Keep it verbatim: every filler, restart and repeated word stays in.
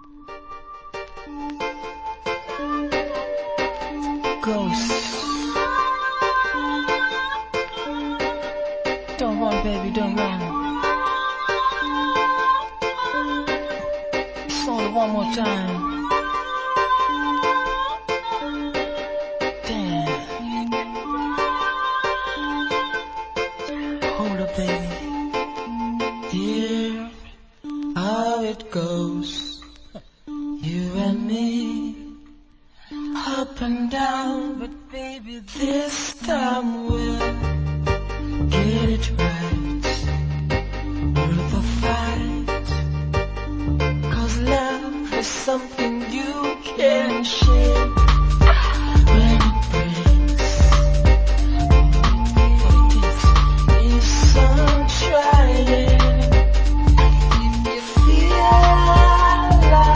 Ghosts. Don't run, baby, don't run. Slow it one more time. Damn. Hold up, baby. Here, how it goes. You and me, up and down, but baby, this time we'll get it right. Worth a fight, 'cause love is something you can share.